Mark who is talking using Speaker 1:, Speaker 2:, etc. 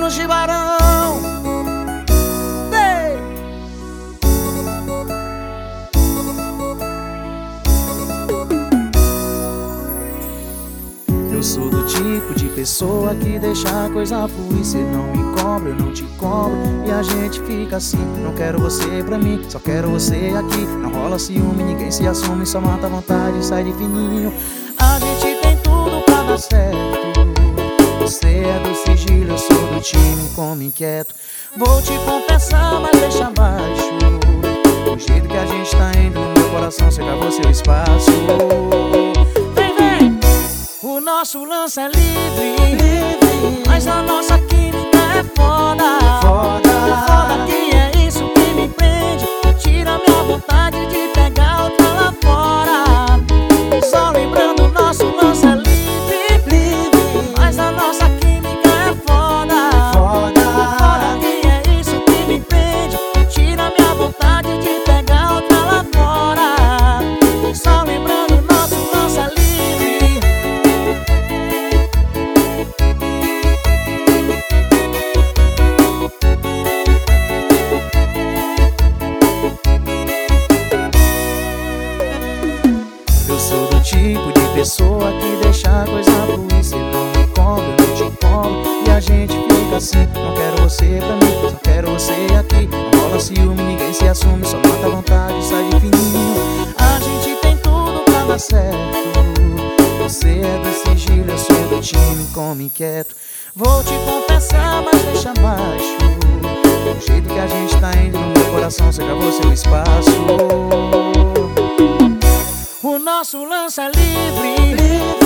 Speaker 1: Manos de Barão. Ei! Eu sou do tipo de pessoa que deixa a coisa fluir. Cê não me cobra, eu não te cobro, e a gente fica assim. Não quero você pra mim, só quero você aqui. Não rola ciúme, ninguém se assume, só mata a vontade e sai de fininho. A gente tem tudo pra dar certo. Você é do sigilo, eu sou do time, come inquieto. Vou te confessar, mas deixa abaixo. Do jeito que a gente tá indo, no meu coração você cavou seu espaço. Vem, vem! O nosso lance é livre, mas a nossa química é foda. Foda que é isso que me prende, tira minha vontade de pegar outra lá fora. Só lembrando, o nosso lance é livre, mas a nossa química é foda. Foda que é isso que me prende, tira minha vontade de pegar outra lá fora. Só lembrando, o nosso lance é livre. Eu sou do tipo de pessoa que deixa a coisa fluir. Cê não me cobra, eu não te cobro, e a gente fica assim. Não quero você pra mim, só quero você aqui. Não rola ciúme, ninguém se assume, só mata a vontade e sai de fininho. A gente tem tudo pra dar certo. Você é do sigilo, eu sou do time, come inquieto. Vou te confessar, mas deixa abaixo. Do jeito que a gente tá indo, no meu coração você cavou seu espaço. O nosso lance é livre,